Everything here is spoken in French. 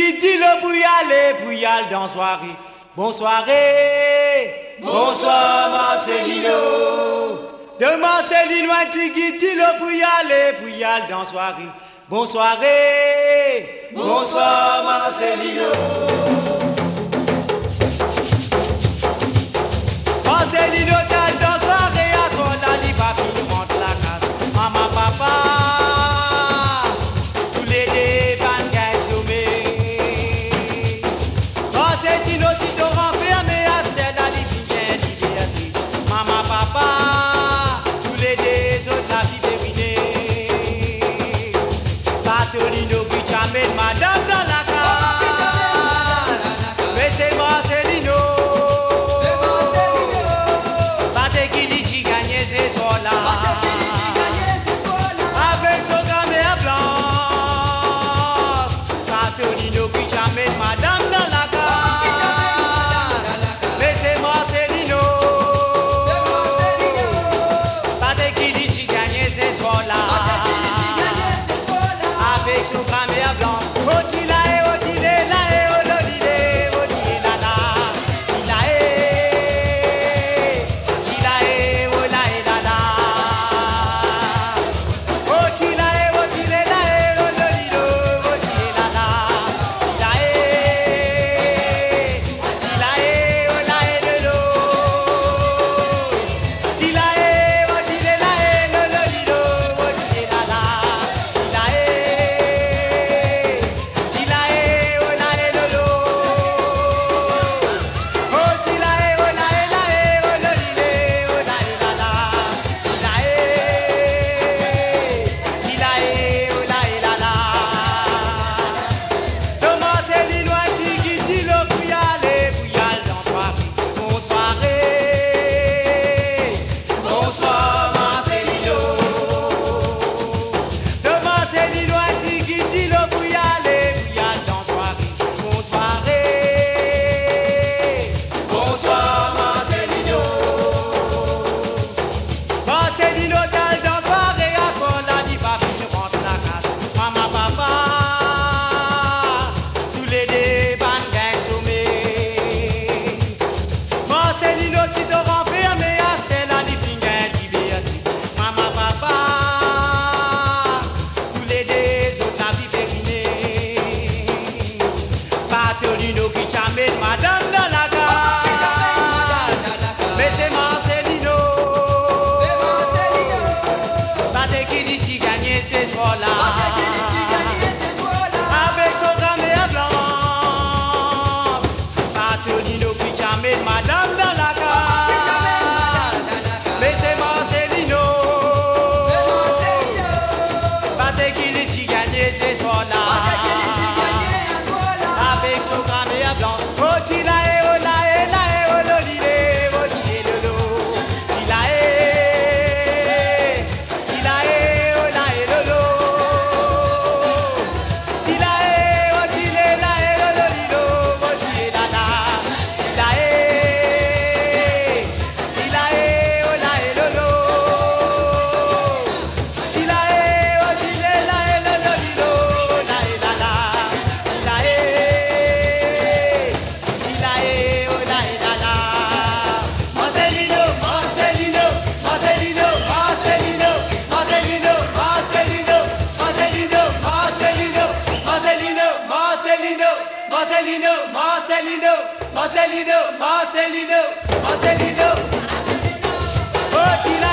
dit le pour y aller dans soirée. Bonsoirée, bonsoir Marcelino. De Marcelino a dit le pour y aller dans soirée. Bonsoirée, bonsoir Marcelino. Marcelino t'as dans soirée à son là, il va finir monte la case. Maman, papa, tous les deux van gagne sommé. Marcelino tu te renfermé à cette là, il vient liberté. Maman, papa, tous les deux autres la vie dévinée. Patolino qui t'amène madame dans la case. Mais c'est Marcelino. Ce soir-là, avec son caméra blanche, Patolino qui j'amène madame dans la case. Mais c'est Marcelino, pas de qui dit si gagné ce soir-là, avec son caméra blanche. Otila et Otile, la et Ololile, Otile la la. Avec son caméra blanche, Patolino qui j'amène madame dans la case. Mais c'est Marcelino, pas de qui dit gagner ce soir-là. Avec son caméra blanche, Otila et Ola et la et Ololile, Otile lolo. Tila et Ola et lolo. Marcelino. Oh,